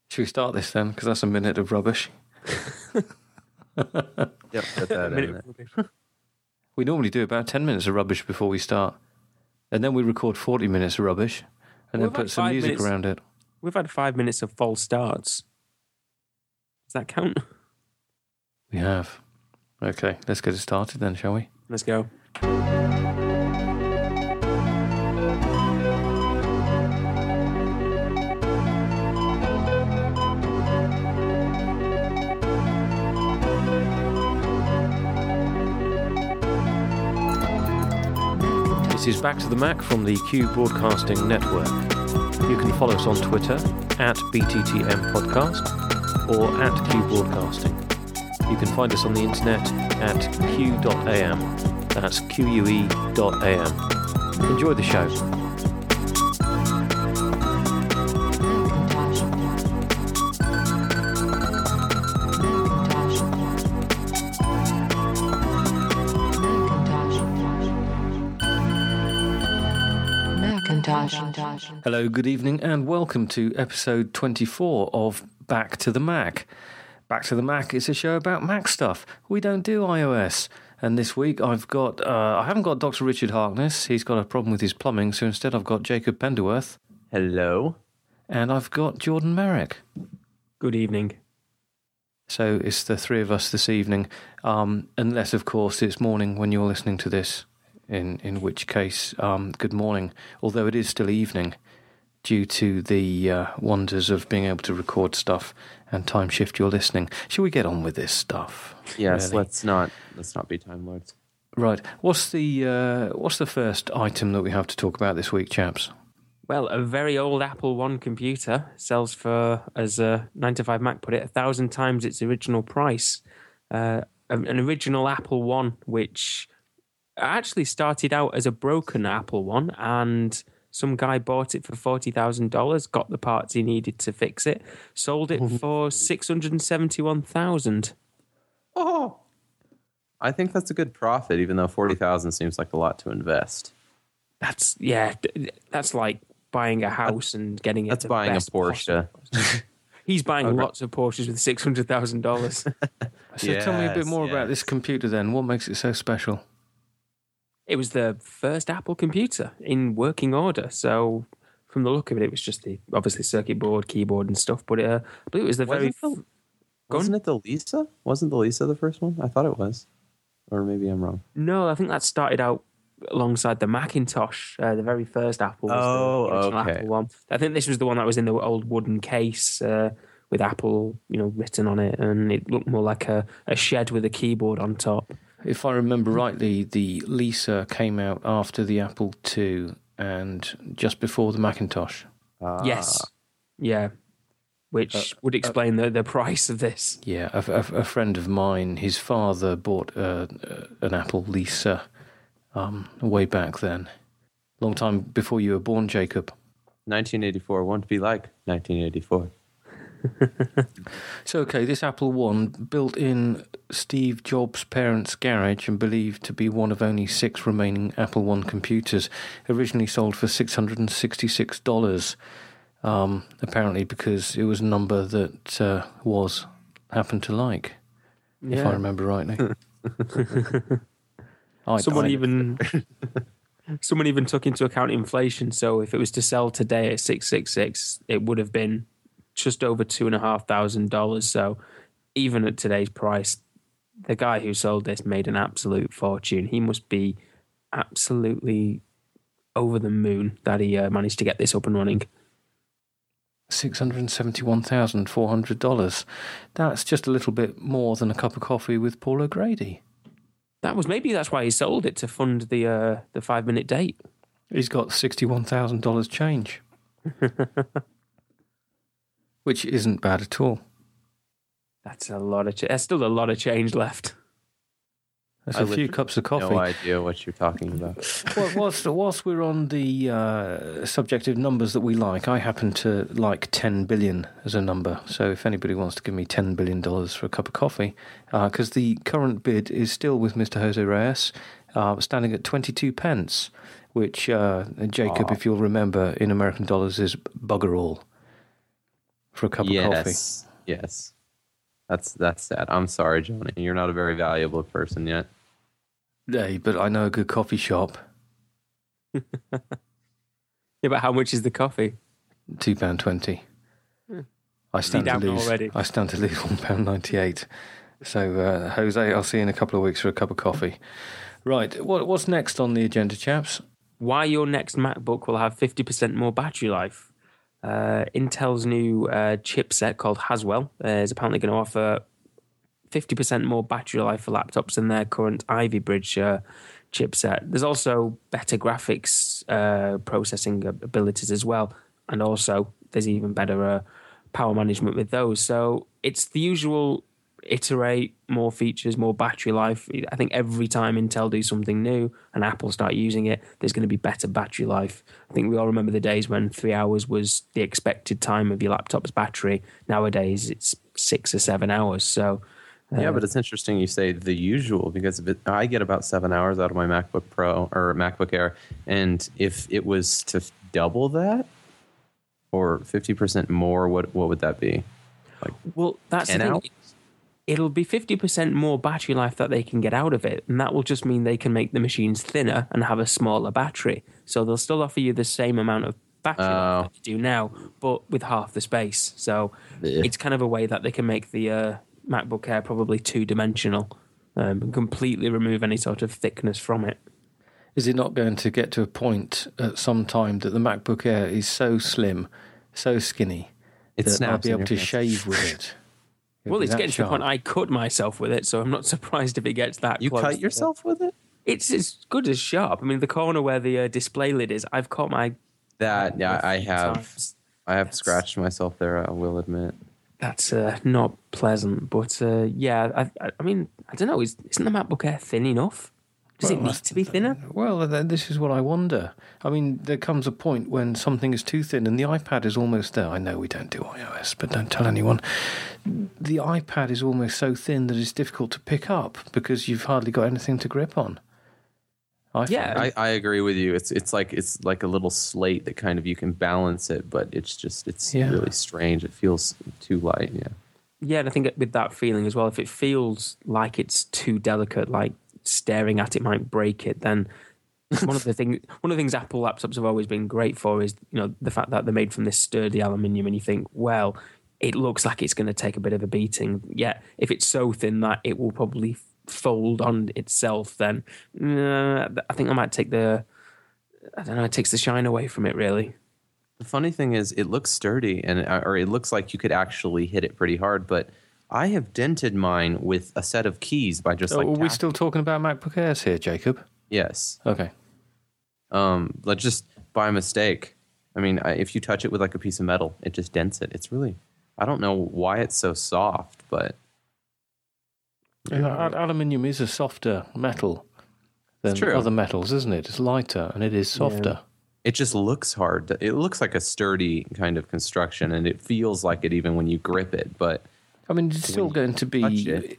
Should we start this then? Because that's a minute of rubbish. Yep, put that in there. We normally do about 10 minutes of rubbish before we start. And then we record 40 minutes of rubbish. And then put some music around it. We've had 5 minutes of false starts. Does that count? We have. Okay, let's get it started then, shall we? Let's go. This is Back to the Mac from the Q Broadcasting Network. You can follow us on Twitter at BTTM Podcast or at Q Broadcasting. You can find us on the internet at q.am. That's QUE.am. Enjoy the show. Hello, good evening, and welcome to episode 24 of Back to the Mac. Back to the Mac is a show about Mac stuff. We don't do iOS. And this week I haven't got Dr. Richard Harkness. He's got a problem with his plumbing, so instead I've got Jacob Penderworth. Hello. And I've got Jordan Merrick. Good evening. So it's the three of us this evening, unless, of course, it's morning when you're listening to this. In which case, good morning, although it is still evening due to the wonders of being able to record stuff and time shift your listening. Shall we get on with this stuff? Yes, really? let's not be Time Lords. Right. What's the first item that we have to talk about this week, chaps? Well, a very old Apple One computer sells for, as 9to5Mac put it, 1,000 times its original price. An original Apple One, which actually started out as a broken Apple One, and some guy bought it for $40,000, got the parts he needed to fix it, sold it for $671,000. Oh, I think that's a good profit, even though $40,000 seems like a lot to invest. That's like buying a house and getting it. That's buying a Porsche. He's buying lots of Porsches with $600,000. So tell me a bit more about this computer then. What makes it so special? It was the first Apple computer in working order. So from the look of it, it was just the obviously circuit board, keyboard and stuff. But I believe it was the Wasn't it the Lisa? Wasn't the Lisa the first one? I thought it was. Or maybe I'm wrong. No, I think that started out alongside the Macintosh. The very first Apple was the original Apple one. I think this was the one that was in the old wooden case with Apple, written on it. And it looked more like a shed with a keyboard on top. If I remember rightly, the Lisa came out after the Apple II and just before the Macintosh. Yes. Yeah. Which would explain the price of this. Yeah, a friend of mine, his father bought an Apple Lisa way back then. Long time before you were born, Jacob. 1984 won't be like 1984. So, okay, this Apple One, built in Steve Jobs' parents' garage and believed to be one of only 6 remaining Apple One computers, originally sold for $666, apparently because it was a number that Woz happened to like, if I remember rightly. Someone even took into account inflation, so if it was to sell today at $666, it would have been just over $2,500. So even at today's price, the guy who sold this made an absolute fortune. He must be absolutely over the moon that he managed to get this up and running. $671,400. That's just a little bit more than a cup of coffee with Paul O'Grady. That's why he sold it, to fund the 5-minute date. He's got $61,000 change. Which isn't bad at all. That's a lot of There's still a lot of change left. There's a few cups of coffee. No idea what you're talking about. Well, whilst we're on the subject of numbers that we like, I happen to like 10 billion as a number. So if anybody wants to give me $10 billion for a cup of coffee, because the current bid is still with Mr. Jose Reyes, standing at 22 pence, which, Jacob, if you'll remember, in American dollars is bugger all. for a cup of coffee. Yes. That's sad. I'm sorry, Johnny. You're not a very valuable person yet. Hey, but I know a good coffee shop. Yeah, but how much is the coffee? £2.20. I stand to down lose. already? I stand to lose £1.98. So, Jose, I'll see you in a couple of weeks for a cup of coffee. Right, what's next on the agenda, chaps? Why your next MacBook will have 50% more battery life. Intel's new chipset called Haswell is apparently going to offer 50% more battery life for laptops than their current Ivy Bridge chipset. There's also better graphics processing abilities as well, and also there's even better power management with those. So it's the usual iterate, more features, more battery life. I think every time Intel do something new and Apple start using it, there's going to be better battery life. I think we all remember the days when 3 hours was the expected time of your laptop's battery. Nowadays, it's 6 or 7 hours. So yeah, but it's interesting you say the usual, because I get about 7 hours out of my MacBook Pro or MacBook Air, and if it was to double that or 50% more, what would that be? Like, well, that's 10 the thing. hours? It'll be 50% more battery life that they can get out of it, and that will just mean they can make the machines thinner and have a smaller battery. So they'll still offer you the same amount of battery life that they do now, but with half the space. So it's kind of a way that they can make the MacBook Air probably two-dimensional and completely remove any sort of thickness from it. Is it not going to get to a point at some time that the MacBook Air is so slim, so skinny, that I'll be able to shave with it? Well, it's getting to the point I cut myself with it, so I'm not surprised if it gets that you close. You cut yourself with it? It's as good as sharp. I mean, the corner where the display lid is, I've caught my... I have scratched myself there, I will admit. That's not pleasant, but yeah, I mean, I don't know, isn't the MacBook Air thin enough? Does it need to be thinner? Well, this is what I wonder. I mean, there comes a point when something is too thin, and the iPad is almost there. I know we don't do iOS, but don't tell anyone. The iPad is almost so thin that it's difficult to pick up because you've hardly got anything to grip on. I agree with you. It's like a little slate that kind of you can balance it, but it's really strange. It feels too light. Yeah, and I think with that feeling as well, if it feels like it's too delicate, like staring at it might break it, then one of the things Apple laptops have always been great for is, you know, the fact that they're made from this sturdy aluminium, and you think, well, it looks like it's going to take a bit of a beating. Yet if it's so thin that it will probably fold on itself, then I think I might take it takes the shine away from it, really. The funny thing is, it looks sturdy, or it looks like you could actually hit it pretty hard, but I have dented mine with a set of keys by just Are we still talking about MacBook Airs here, Jacob? Yes. Okay. Just by mistake. I mean, if you touch it with like a piece of metal, it just dents it. It's really, I don't know why it's so soft, but aluminium is a softer metal than other metals, isn't it? It's lighter and it is softer. Yeah. It just looks hard. It looks like a sturdy kind of construction, and it feels like it even when you grip it. But I mean, it's still going to be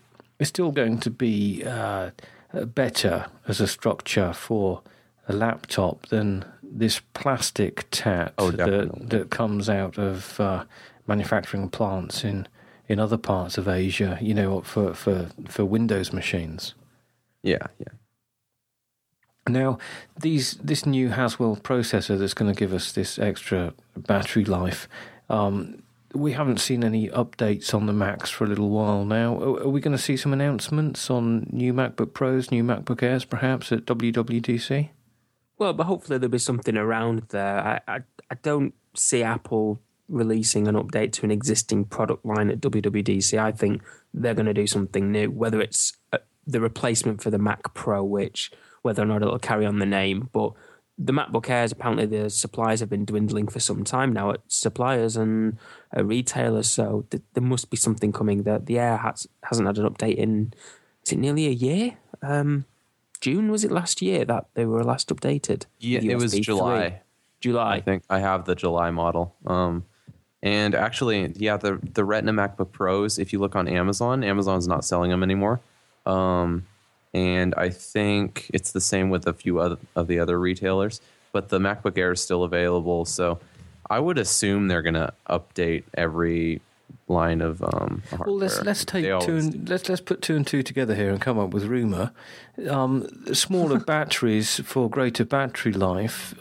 better as a structure for a laptop than this plastic tat that comes out of manufacturing plants in other parts of Asia, you know, for Windows machines. Yeah. Now, this new Haswell processor that's going to give us this extra battery life, we haven't seen any updates on the Macs for a little while now. Are we going to see some announcements on new MacBook Pros, new MacBook Airs, perhaps, at WWDC? Well, but hopefully there'll be something around there. I don't see Apple releasing an update to an existing product line at WWDC. I think they're going to do something new, whether it's the replacement for the Mac Pro, whether or not it'll carry on the name. But the MacBook Airs, apparently the supplies have been dwindling for some time now at suppliers and retailers, so there must be something coming. The Air hasn't had an update in, is it nearly a year? June, was it last year that they were last updated? Yeah, it was July. July. I think I have the July model. And actually, yeah, the Retina MacBook Pros, if you look on Amazon's not selling them anymore. And I think it's the same with a few of the other retailers. But the MacBook Air is still available. So I would assume they're going to update every line of hardware. Well, let's take let's put two and two together here and come up with rumor. Smaller batteries for greater battery life.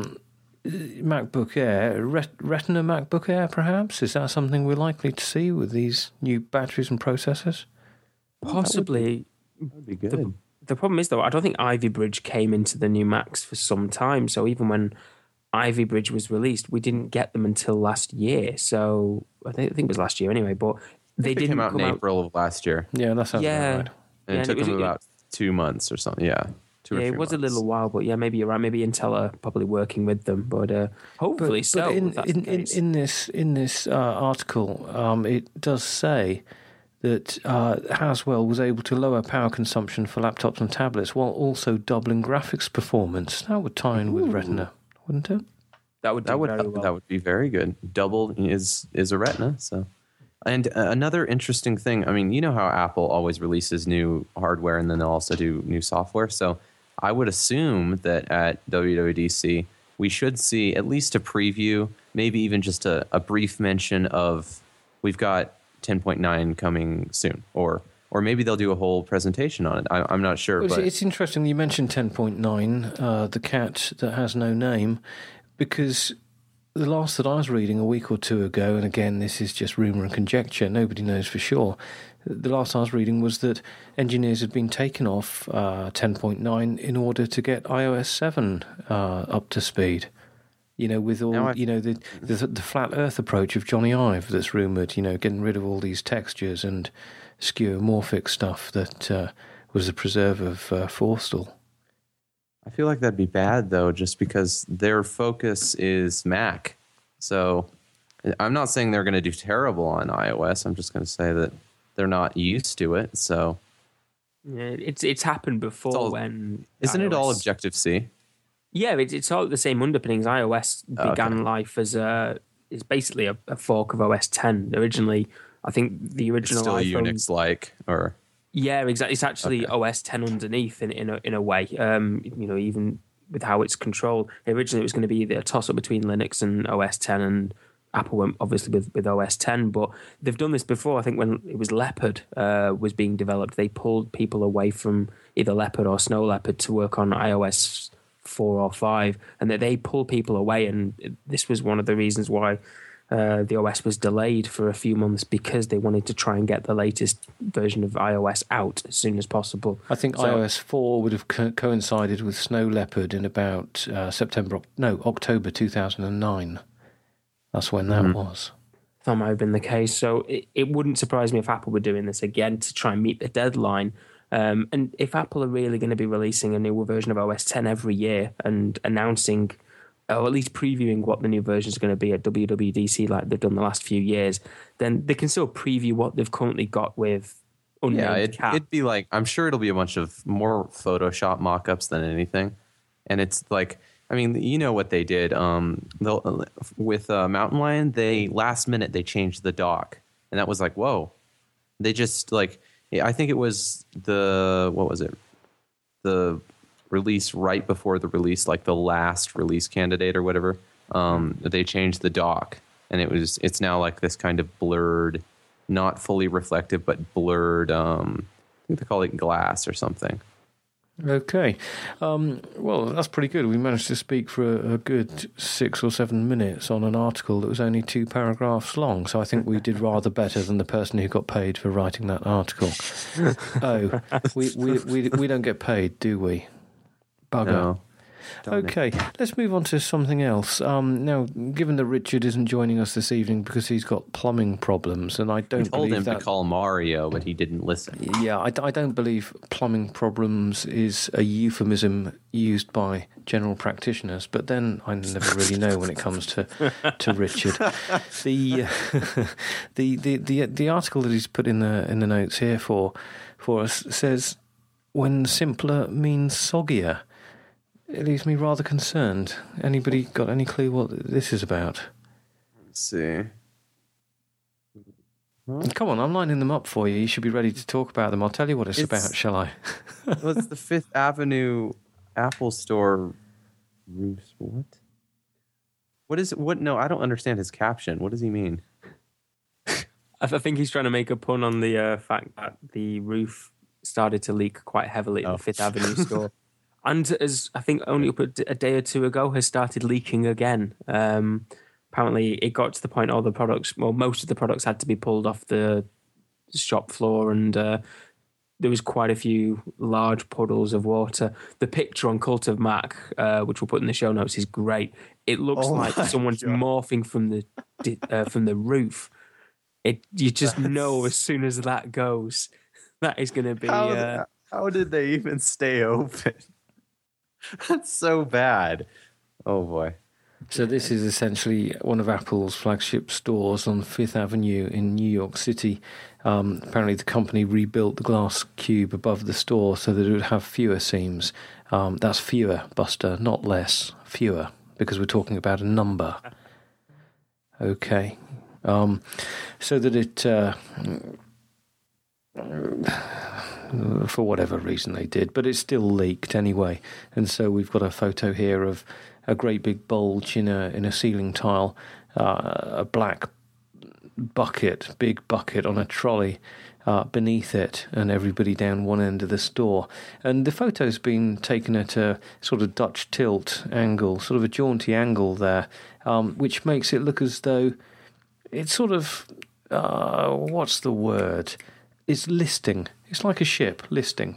MacBook Air, Retina MacBook Air, perhaps? Is that something we're likely to see with these new batteries and processors? Possibly. That would be good. The problem is, though, I don't think Ivy Bridge came into the new Macs for some time. So even when Ivy Bridge was released, we didn't get them until last year. So I think it was last year anyway. But they didn't came out in April of last year. Yeah, that sounds about right. And it took them about 2 months or something. Yeah. It was a little while, but yeah, maybe you're right. Maybe Intel are probably working with them, but hopefully so. But in this article, it does say that Haswell was able to lower power consumption for laptops and tablets while also doubling graphics performance. That would tie in with Retina, wouldn't it? That would be very good. Double is a Retina, so. And another interesting thing, I mean, you know how Apple always releases new hardware and then they'll also do new software. So I would assume that at WWDC, we should see at least a preview, maybe even just a brief mention of we've got 10.9 coming soon. Or maybe they'll do a whole presentation on it. I'm not sure. Well, it's interesting you mentioned 10.9, the cat that has no name, because the last that I was reading a week or two ago, and again, this is just rumour and conjecture, nobody knows for sure, the last I was reading was that engineers had been taken off 10.9 in order to get iOS 7 up to speed. You know, with all, the flat earth approach of Johnny Ive that's rumoured, getting rid of all these textures and skeuomorphic stuff that was the preserve of Forstall. I feel like that'd be bad, though, just because their focus is Mac. So I'm not saying they're going to do terrible on iOS. I'm just going to say that they're not used to it. So yeah, it's happened before Isn't iOS, it all Objective-C? Yeah, it's all the same underpinnings. iOS began life as is basically a fork of OS 10. Originally, I think the original it's still iPhone, Unix-like, or... Yeah, exactly. It's actually OS 10 underneath in a way. Even with how it's controlled. Originally, it was going to be a toss-up between Linux and OS 10, and Apple went obviously with OS 10. But they've done this before. I think when it was Leopard was being developed, they pulled people away from either Leopard or Snow Leopard to work on iOS 4 or 5, and that they pull people away. And this was one of the reasons why the OS was delayed for a few months, because they wanted to try and get the latest version of iOS out as soon as possible. I think iOS 4 would have coincided with Snow Leopard in about October 2009. That's when that was. That might have been the case. So it wouldn't surprise me if Apple were doing this again to try and meet the deadline. And if Apple are really going to be releasing a newer version of OS 10 every year and announcing, or at least previewing what the new version is going to be at WWDC like they've done the last few years, then they can still preview what they've currently got with unnamed cat. It'd be like, I'm sure it'll be a bunch of more Photoshop mock-ups than anything. And it's like, I mean, you know what they did. With Mountain Lion, last minute they changed the dock. And that was like, whoa. They just I think it was the release right before the release, like the last release candidate or whatever. They changed the dock, and it's now like this kind of blurred, not fully reflective, but blurred. I think they call it glass or something. Okay. Well, that's pretty good. We managed to speak for a good 6 or 7 minutes on an article that was only 2 paragraphs long, so I think we did rather better than the person who got paid for writing that article. We don't get paid, do we? Bugger. No. Okay, let's move on to something else. Now, given that Richard isn't joining us this evening because he's got plumbing problems, and I don't believe told him to call Mario, but he didn't listen. Yeah, I don't believe plumbing problems is a euphemism used by general practitioners, but then I never really know when it comes to Richard. The article that he's put in the notes here for us says, when simpler means soggier. It leaves me rather concerned. Anybody got any clue what this is about? Let's see. Come on, I'm lining them up for you. You should be ready to talk about them. I'll tell you what it's about, shall I? Well, it's the Fifth Avenue Apple Store roofs. What? What is what? No, I don't understand his caption. What does he mean? I think he's trying to make a pun on the fact that the roof started to leak quite heavily at the Fifth Avenue store. And as I think only up a day or two ago, has started leaking again. Apparently, it got to the point all the products, well, most of the products had to be pulled off the shop floor, and there was quite a few large puddles of water. The picture on Cult of Mac, which we'll put in the show notes, is great. It looks like someone's morphing from the roof. You just know as soon as that goes, that is going to be. How did they even stay open? That's so bad. Oh boy. So this is essentially one of Apple's flagship stores on Fifth Avenue in New York City. Apparently the company rebuilt the glass cube above the store so that it would have fewer seams. That's fewer, Buster, not less. Fewer, because we're talking about a number. Okay. So that it... for whatever reason they did, but it still leaked anyway. And so we've got a photo here of a great big bulge in a ceiling tile, a black big bucket on a trolley beneath it, and everybody down one end of the store. And the photo's been taken at a sort of Dutch tilt angle, sort of a jaunty angle there, which makes it look as though it's sort of, what's the word? It's listing. It's like a ship listing.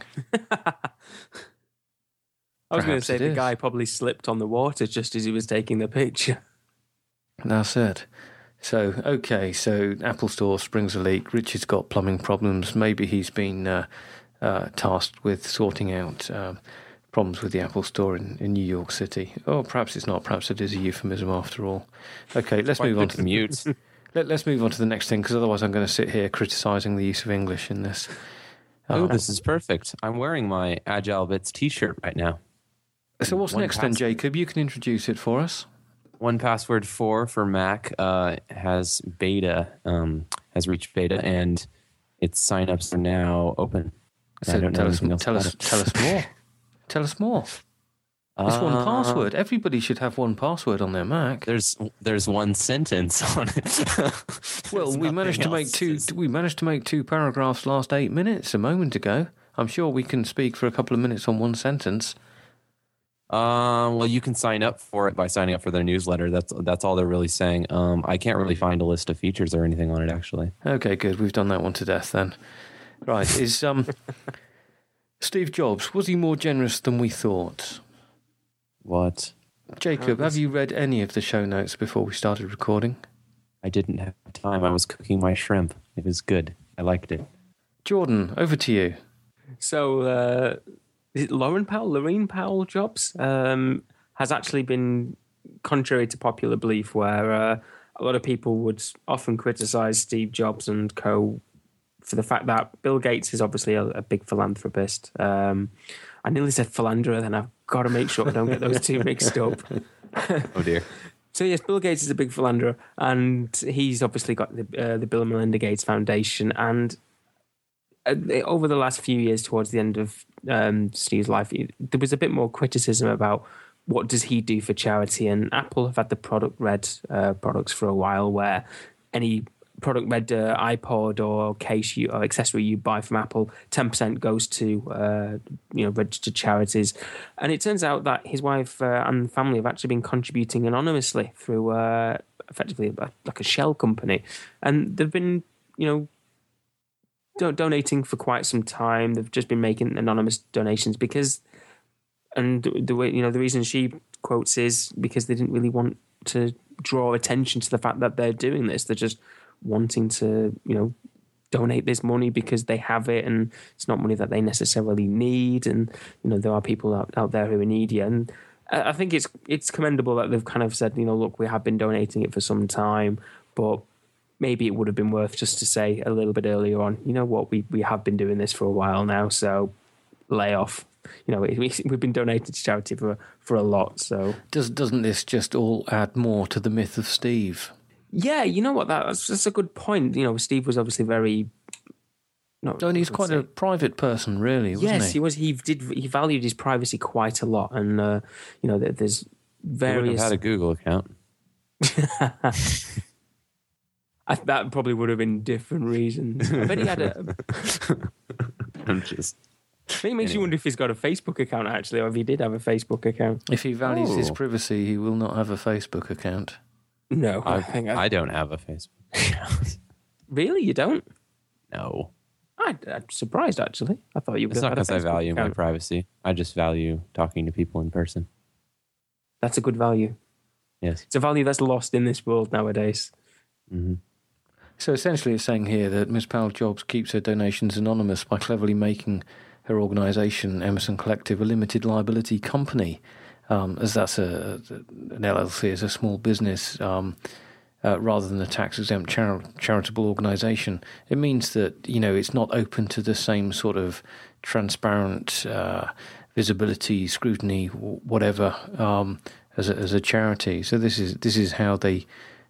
I was going to say the guy probably slipped on the water just as he was taking the picture. That's it. So, okay, so Apple Store springs a leak. Richard's got plumbing problems. Maybe he's been tasked with sorting out problems with the Apple Store in New York City. Oh, perhaps it's not. Perhaps it is a euphemism after all. Okay, let's move on to mute. Let's move on to the next thing, because otherwise I'm going to sit here criticising the use of English in this. Oh, this is perfect. I'm wearing my Agile Bits t-shirt right now. So what's next then, Jacob? You can introduce it for us. 1Password 4 for Mac has reached beta, and its signups are now open. So tell us more. Tell us more. It's 1Password. Everybody should have 1Password on their Mac. There's one sentence on it. Well, we managed to make two paragraphs last 8 minutes a moment ago. I'm sure we can speak for a couple of minutes on one sentence. Well, you can sign up for it by signing up for their newsletter. That's all they're really saying. I can't really find a list of features or anything on it, actually. Okay, good. We've done that one to death then. Right, is Steve Jobs, was he more generous than we thought? What? Jacob, have you read any of the show notes before we started recording? I didn't have time. I was cooking my shrimp. It was good. I liked it. Jordan, over to you. So, is it Lorraine Powell Jobs? Has actually been contrary to popular belief, where a lot of people would often criticize Steve Jobs and co for the fact that Bill Gates is obviously a big philanthropist. I nearly said philanderer, then I've got to make sure I don't get those two mixed up. Oh dear. So yes, Bill Gates is a big philanderer, and he's obviously got the Bill and Melinda Gates Foundation. And over the last few years, towards the end of Steve's life, there was a bit more criticism about what does he do for charity. And Apple have had the Product Red products for a while, where any Product Red iPod or case or accessory you buy from Apple, 10% goes to registered charities. And it turns out that his wife and family have actually been contributing anonymously through effectively like a shell company, and they've been donating for quite some time. They've just been making anonymous donations because, and the way the reason she quotes is because they didn't really want to draw attention to the fact that they're doing this. They're just wanting to, donate this money because they have it, and it's not money that they necessarily need. And there are people out there who are needy, and I think it's commendable that they've kind of said, look, we have been donating it for some time, but maybe it would have been worth just to say a little bit earlier on, we have been doing this for a while now, so lay off. We've been donating to charity for a lot. So doesn't this just all add more to the myth of Steve? Yeah, you know what? That's a good point. Steve was obviously very. And he's quite a private person, really, wasn't he? Yes, he was. He valued his privacy quite a lot, and there's various. He would have had a Google account. That probably would have been different reasons. I bet he had a. I'm just. It makes you wonder if he's got a Facebook account actually, or if he did have a Facebook account. If he values his privacy, he will not have a Facebook account. No, I don't have a Facebook account. Really, you don't? No. I'm surprised actually. I thought you would. It's not have because had a I Facebook value my account. privacy. I just value talking to people in person. That's a good value. Yes. It's a value that's lost in this world nowadays. Mm-hmm. So essentially it's saying here that Ms. Powell Jobs keeps her donations anonymous by cleverly making her organisation, Emerson Collective, a limited liability company, as that's an LLC, is a small business, rather than a tax-exempt charitable organisation. It means that, it's not open to the same sort of transparent visibility, scrutiny, whatever, as a charity. So this is how they,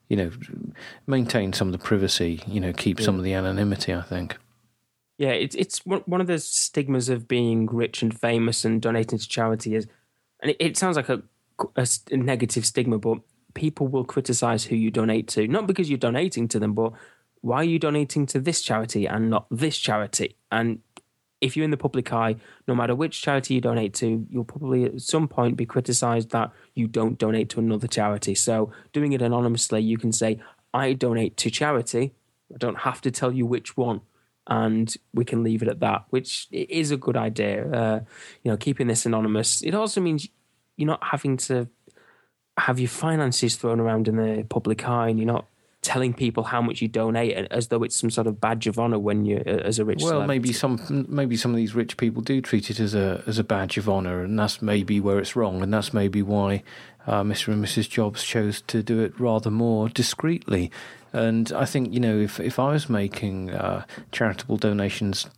maintain some of the privacy, keep some of the anonymity, I think. Yeah, it's one of the stigmas of being rich and famous and donating to charity is, and it sounds like a negative stigma, but people will criticize who you donate to, not because you're donating to them, but why are you donating to this charity and not this charity? And if you're in the public eye, no matter which charity you donate to, you'll probably at some point be criticized that you don't donate to another charity. So doing it anonymously, you can say, I donate to charity. I don't have to tell you which one. And we can leave it at that, which is a good idea. Keeping this anonymous. It also means you're not having to have your finances thrown around in the public eye, and you're not telling people how much you donate as though it's some sort of badge of honor when you're as a rich celebrity. maybe some of these rich people do treat it as a badge of honor, and that's maybe where it's wrong, and that's maybe why Mr. and Mrs. Jobs chose to do it rather more discreetly. And I think, if I was making charitable donations,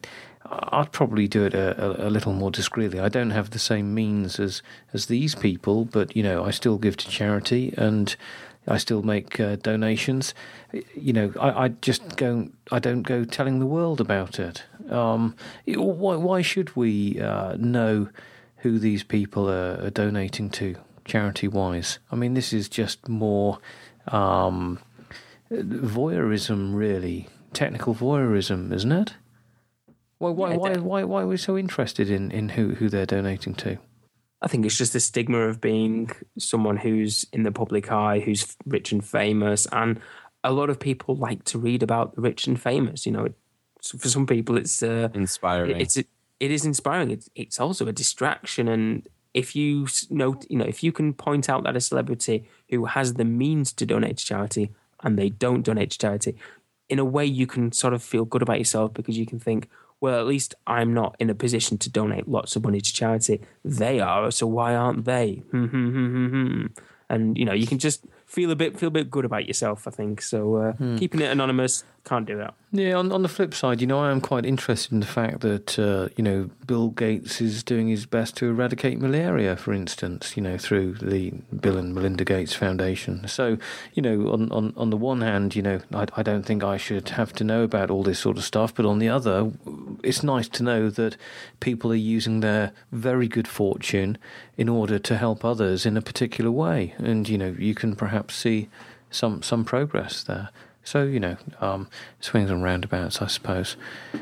I'd probably do it a little more discreetly. I don't have the same means as these people, but, I still give to charity and I still make donations. I don't go telling the world about it. Why should we know who these people are donating to charity-wise? I mean, this is just more voyeurism, really. Technical voyeurism, isn't it? Why are we so interested in who they're donating to? I think it's just the stigma of being someone who's in the public eye, who's rich and famous. And a lot of people like to read about the rich and famous. For some people, it's inspiring. It is inspiring. It's also a distraction. And if you if you can point out that a celebrity who has the means to donate to charity and they don't donate to charity, in a way you can sort of feel good about yourself because you can think, well, at least I'm not in a position to donate lots of money to charity. They are, so why aren't they? And you can just feel a bit good about yourself, I think. So keeping it anonymous, can't do that. Yeah, on the flip side, I am quite interested in the fact that Bill Gates is doing his best to eradicate malaria, for instance, through the Bill and Melinda Gates Foundation. So, on the one hand, I don't think I should have to know about all this sort of stuff, but on the other, it's nice to know that people are using their very good fortune in order to help others in a particular way, and you can perhaps see some progress there. So, swings and roundabouts, I suppose.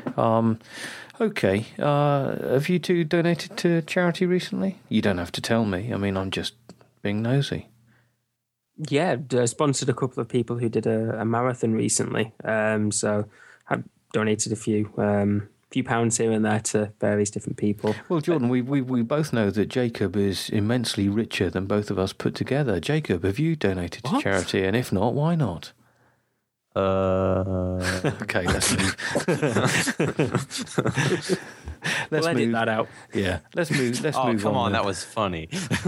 Okay. Have you two donated to charity recently? You don't have to tell me. I mean, I'm just being nosy. Yeah, sponsored a couple of people who did a marathon recently. So I've donated a few pounds here and there to various different people. Well, Jordan, we both know that Jacob is immensely richer than both of us put together. Jacob, have you donated to charity? And if not, why not? Okay, let's move. We'll edit that out. Yeah, let's move. Let's move come on, then. that was funny.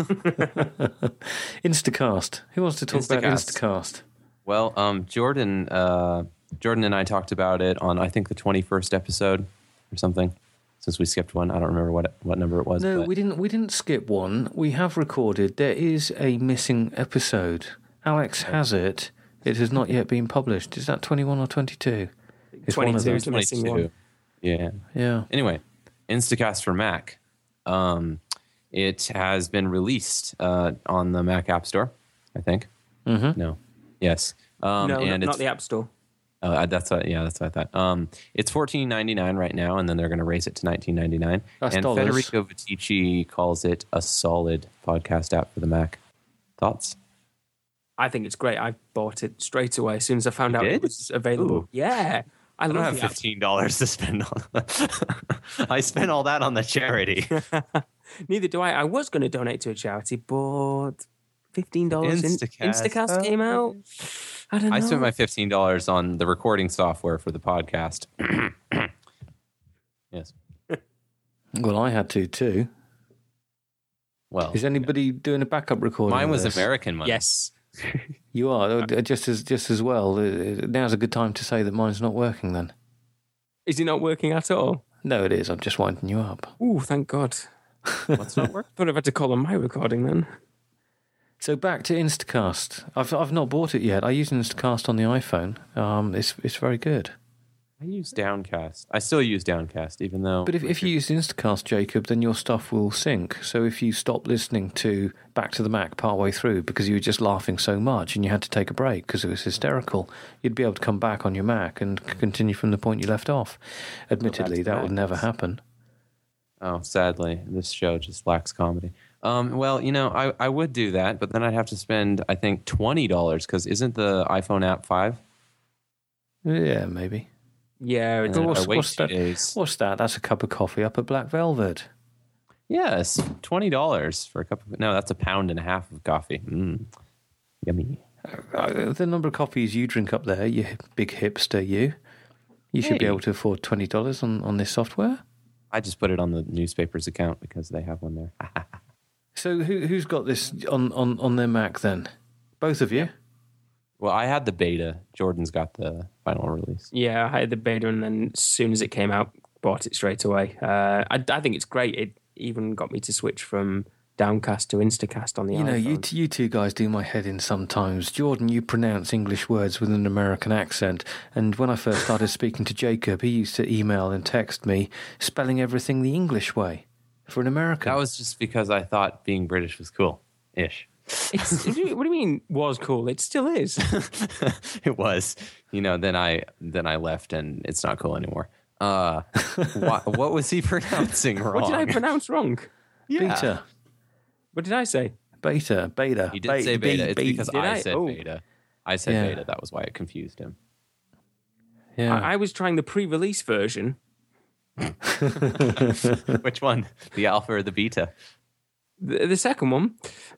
Instacast. Who wants to talk about Instacast? Well, Jordan and I talked about it on, I think, the 21st episode or something. Since we skipped one, I don't remember what number it was. No, but we didn't skip one. We have recorded. There is a missing episode. Alex has it. It has not yet been published. Is that 21 or 22? It's 22 is the missing one. Yeah. Anyway, Instacast for Mac. It has been released on the Mac App Store, I think. No. Yes. No, and not it's the App Store. that's what I thought. It's $14.99 right now, and then they're going to raise it to $19.99. That's and dollars. Federico Viticci calls it a solid podcast app for the Mac. Thoughts? I think it's great. I bought it straight away as soon as I found out did? it was available. Ooh. Yeah. I I don't love have the app. $15 to spend on. I spent all that on the charity. Neither do I. I was going to donate to a charity, but $15 Instacast. Instacast came out. I don't know. I spent my $15 on the recording software for the podcast. Yes. Well, I had to too. Well, Is anybody doing a backup recording? mine of was this? American money. Yes. You are just as well. Now's a good time to say that mine's not working. Then Is it not working at all? no, it is. I'm just winding you up. Ooh, thank God. What's not working? Thought I've had to call on my recording then. So back to Instacast. I've not bought it yet. I use Instacast on the iPhone. It's very good. I use Downcast. I still use Downcast, even though. But if you use Instacast, Jacob, then your stuff will sync. So if you stop listening to Back to the Mac partway through because you were just laughing so much and you had to take a break because it was hysterical, you'd be able to come back on your Mac and continue from the point you left off. Admittedly, that would never happen. Oh, sadly, this show just lacks comedy. Well, I would do that, but then I'd have to spend, I think, $20 because isn't the iPhone app 5? Yeah, maybe. Yeah, And it's then what's- I wait what's 2 that? days. What's that? That's a cup of coffee up at Black Velvet. Yes, $20 for a cup of. No, that's £1.50 of coffee. Yummy. The number of coffees you drink up there, you big hipster, you should be Hey. able to afford $20 on this software. I just put it on the newspaper's account because they have one there. So who's got this on their Mac then? Both of you? Well, I had the beta. Jordan's got the final release. Yeah, I had the beta, and then as soon as it came out, bought it straight away. I think it's great. It even got me to switch from Downcast to Instacast on the You know, iPhone. you two guys do my head in sometimes. Jordan, you pronounce English words with an American accent. And when I first started speaking to Jacob, he used to email and text me spelling everything the English way for an American. That was just because I thought being British was cool-ish. What do you mean was cool? It still is. It was. Then I left and it's not cool anymore. What was he pronouncing wrong? What did I pronounce wrong? Beta. What did I say? Beta. He did say beta. It's because Did I I? said Oh. beta. I said Yeah. beta. That was why it confused him. Yeah. I was trying the pre-release version. Which one? The alpha or the beta? The second one.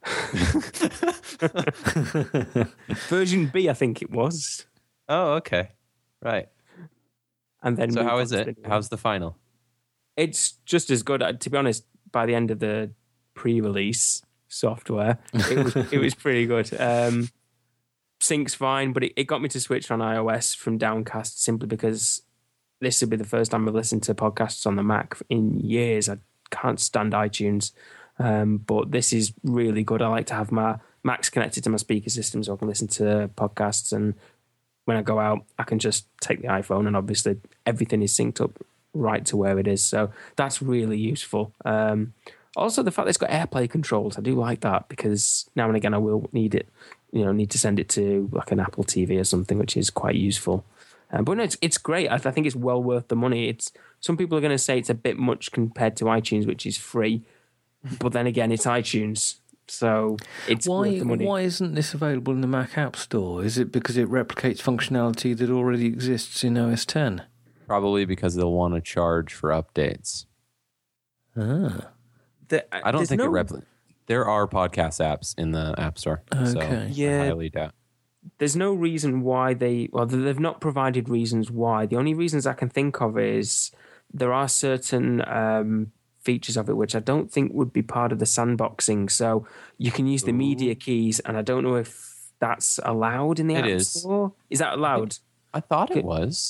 Version B, I think it was. Oh, okay. Right. And then So moved how on is to it? the new one. How's the final? It's just as good. To be honest, by the end of the pre-release software, it was pretty good. Sync's fine, but it got me to switch on iOS from Downcast simply because this would be the first time I've listened to podcasts on the Mac in years. I can't stand iTunes, but this is really good. I like to have my Macs connected to my speaker system so I can listen to podcasts, and when I go out, I can just take the iPhone, and obviously everything is synced up right to where it is. So that's really useful. Also, the fact that it's got AirPlay controls, I do like that because now and again I will need it. Need to send it to like an Apple TV or something, which is quite useful. But no, it's great. I think it's well worth the money. Some people are going to say it's a bit much compared to iTunes, which is free. But then again, it's iTunes, so it's worth the money. Why isn't this available in the Mac App Store? Is it because it replicates functionality that already exists in OS X? Probably because they'll want to charge for updates. Ah, I don't think it replicates. There are podcast apps in the App Store. So Okay. Yeah. I highly doubt. There's no reason why they've not provided reasons why. The only reasons I can think of is there are certain features of it which I don't think would be part of the sandboxing. So you can use the media keys, and I don't know if that's allowed in the App Store. Is that allowed? I thought it was.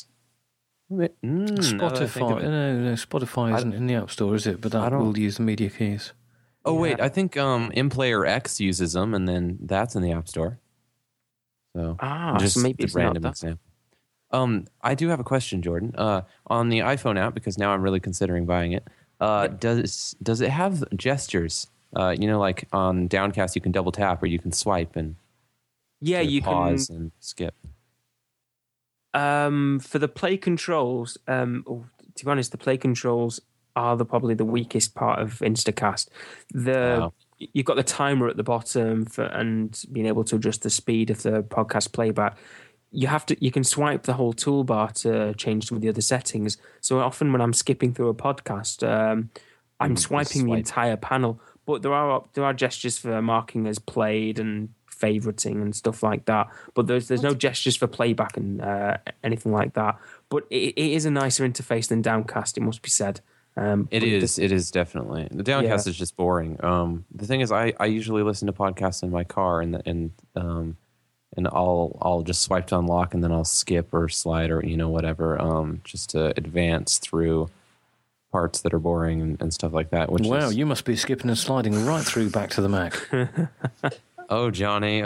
Spotify. No, Spotify isn't in the App Store, is it? But that will use the media keys. Oh, wait. I think InPlayer X uses them, and then that's in the App Store. So so maybe a it's not random that. example. I do have a question, Jordan. On the iPhone app, because now I'm really considering buying it. Does it have gestures? Like on Downcast, you can double tap or you can swipe, and Yeah, to you pause can. and skip. For the play controls, to be honest, the play controls are probably the weakest part of Instacast. Wow. You've got the timer at the bottom and being able to adjust the speed of the podcast playback. You can swipe the whole toolbar to change some of the other settings. So often when I'm skipping through a podcast, I'm swiping the entire panel. But there are gestures for marking as played and favoriting and stuff like that. But there's no gestures for playback and anything like that. But it is a nicer interface than Downcast, it must be said. It is definitely. The Downcast is just boring. The thing is, I usually listen to podcasts in my car, and I'll just swipe to unlock, and then I'll skip or slide or whatever, just to advance through parts that are boring and stuff like that. Wow, you must be skipping and sliding right through back to the Mac. Oh Johnny.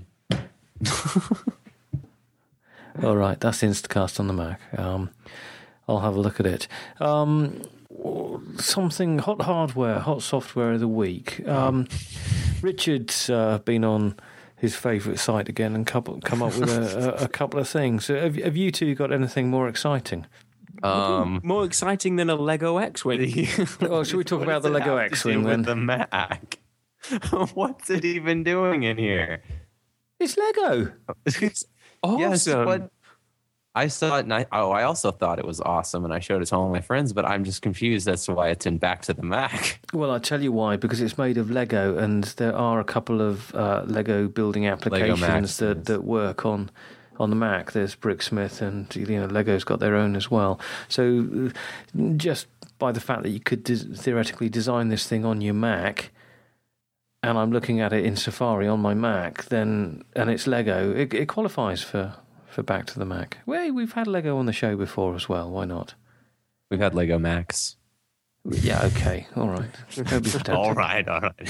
All right, that's Instacast on the Mac. I'll have a look at it. Something hot hardware, hot software of the week. Richard's been on his favourite site again and come up with a couple of things. So have you two got anything more exciting? More exciting than a Lego X-Wing. Oh, should we talk about the Lego X-Wing then? With the Mac. What's it even doing in here? It's Lego. It's awesome. Yes, but I saw it and I also thought it was awesome and I showed it to all my friends, but I'm just confused as to why it's in Back to the Mac. Well, I'll tell you why, because it's made of Lego and there are a couple of Lego building applications that work on the Mac. There's Bricksmith and Lego's got their own as well. So just by the fact that you could theoretically design this thing on your Mac, and I'm looking at it in Safari on my Mac, and it's Lego, it qualifies for Back to the Mac. Well, we've had Lego on the show before as well. Why not? We've had Lego Macs. Yeah, okay. All right. Don't be pedantic. All right.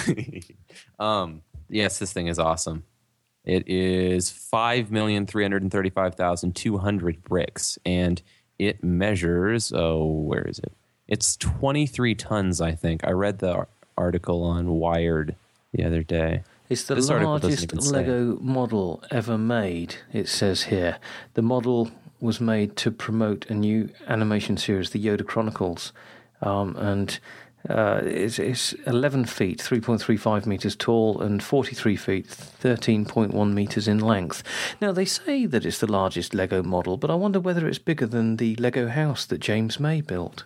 Yes, this thing is awesome. It is 5,335,200 bricks, and it measures, where is it? It's 23 tons, I think. I read the article on Wired the other day. It's the largest Lego model ever made, it says here. The model was made to promote a new animation series, the Yoda Chronicles, and it's 11 feet, 3.35 metres tall, and 43 feet, 13.1 metres in length. Now, they say that it's the largest Lego model, but I wonder whether it's bigger than the Lego house that James May built.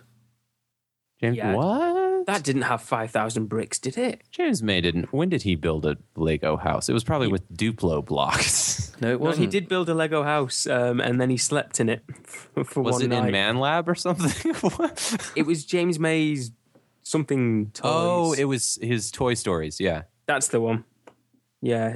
What? That didn't have 5,000 bricks, did it? James May didn't. When did he build a Lego house? It was probably with Duplo blocks. No, it wasn't. No, he did build a Lego house, and then he slept in it for was one it night. in Man Lab or something? What? It was James May's something toys. Oh, it was his Toy Stories, yeah. That's the one. Yeah,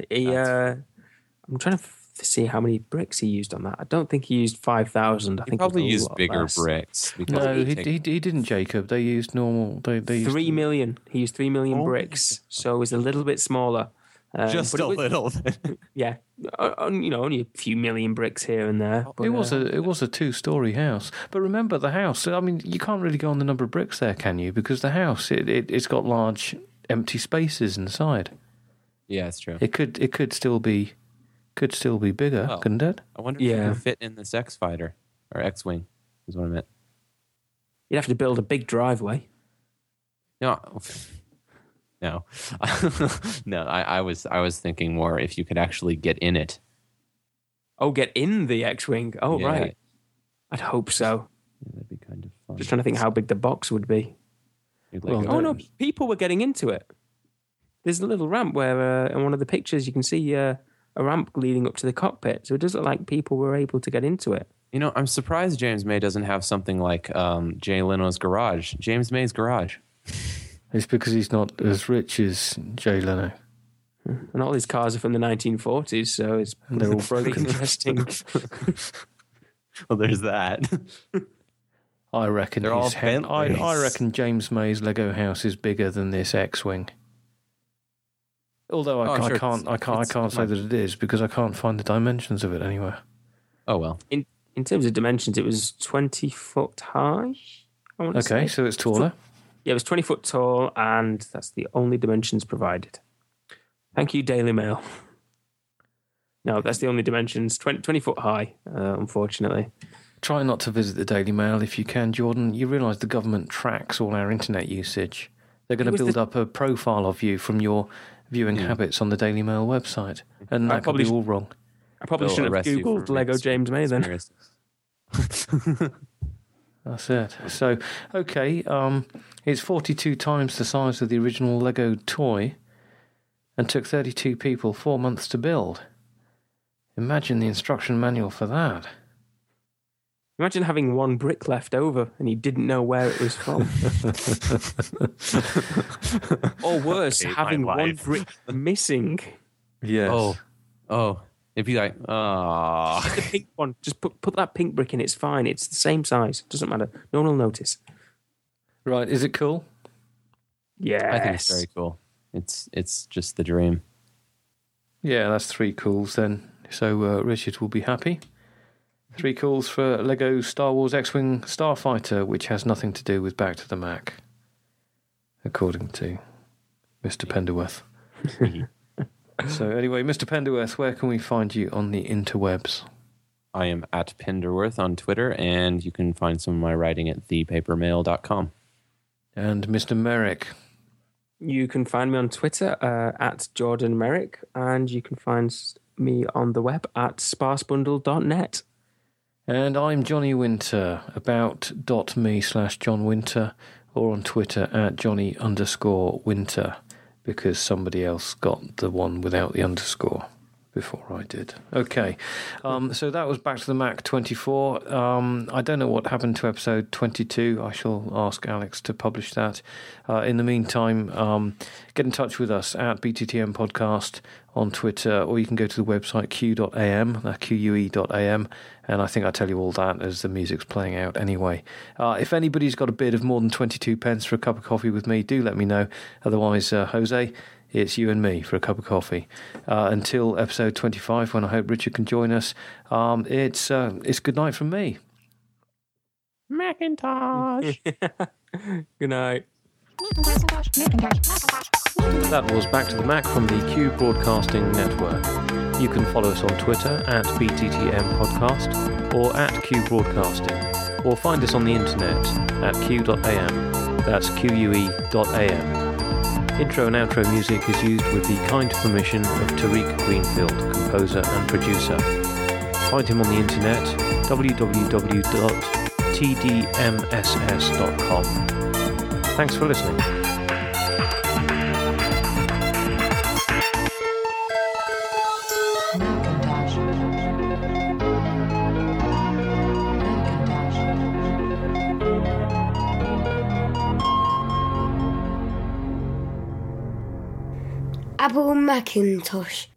I'm trying to see how many bricks he used on that. I don't think he used 5,000. I think probably it was used bigger less. bricks. No, he didn't, Jacob. They used normal. They used 3 million. He used 3 million bricks, so it was a little bit smaller. Just a little. Yeah, only a few million bricks here and there. But, it was a 2-story house. But remember the house. I mean, you can't really go on the number of bricks there, can you? Because the house it's got large empty spaces inside. Yeah, it's true. It could still be bigger, couldn't it? I wonder if it could fit in this X-Fighter or X-Wing is what I meant. You'd have to build a big driveway. No. No. No, I was thinking more if you could actually get in it. Oh, get in the X-Wing. Oh, Yeah. right. I'd hope so. Yeah, that'd be kind of fun. Just trying to think how big the box would be. Oh, no, people were getting into it. There's a little ramp where in one of the pictures you can see a ramp leading up to the cockpit. So it does look like people were able to get into it. I'm surprised James May doesn't have something like Jay Leno's garage. James May's garage. It's because he's not as rich as Jay Leno. And all his cars are from the 1940s, so it's they're all broken. Interesting. Well, there's that. I reckon They're all Bentleys. I reckon James May's Lego house is bigger than this X-Wing. Although I can't say that it is because I can't find the dimensions of it anywhere. Oh well. In terms of dimensions, it was 20 foot high. I want to say. So it's taller. Yeah, it was 20 foot tall, and that's the only dimensions provided. Thank you, Daily Mail. No, that's the only dimensions. 20 foot high, unfortunately. Try not to visit the Daily Mail if you can, Jordan. You realise the government tracks all our internet usage. They're going to build up a profile of you from your viewing habits on the Daily Mail website. And that could be all wrong. I probably shouldn't have Googled Lego James May then. That's it. So, okay, it's 42 times the size of the original Lego toy and took 32 people 4 months to build. Imagine the instruction manual for that. Imagine having one brick left over and you didn't know where it was from. Or worse, having one brick missing. Yes. Oh. It'd be like, The pink one. Just put that pink brick in. It's fine. It's the same size. Doesn't matter. No one will notice. Right. Is it cool? Yeah. I think it's very cool. It's just the dream. Yeah, that's 3 calls then. So Richard will be happy. 3 calls for Lego Star Wars X-Wing Starfighter, which has nothing to do with Back to the Mac, according to Mr. Penderworth. So anyway, Mr. Penderworth, where can we find you on the interwebs? I am at Penderworth on Twitter, and you can find some of my writing at thepapermail.com. And Mr. Merrick? You can find me on Twitter at Jordan Merrick, and you can find me on the web at sparsebundle.net. And I'm Johnny Winter, about.me/John Winter, or on Twitter at Johnny_Winter, because somebody else got the one without the underscore before I did. Okay, so that was Back to the Mac 24. I don't know what happened to episode 22. I shall ask Alex to publish that. In the meantime, get in touch with us at BTTM Podcast on Twitter, or you can go to the website q.am, QUE.am, and I think I tell you all that as the music's playing out anyway. If anybody's got a bid of more than 22 pence for a cup of coffee with me, do let me know. Otherwise, Jose, it's you and me for a cup of coffee. Until episode 25, when I hope Richard can join us, it's good night from me. Macintosh. Good night. That was Back to the Mac from the Q Broadcasting Network. You can follow us on Twitter at BTTM Podcast or at Q Broadcasting, or find us on the internet at q.am. That's QUE.am. Intro and outro music is used with the kind permission of Tariq Greenfield, composer and producer. Find him on the internet, www.tdmss.com. Thanks for listening. Apple Macintosh.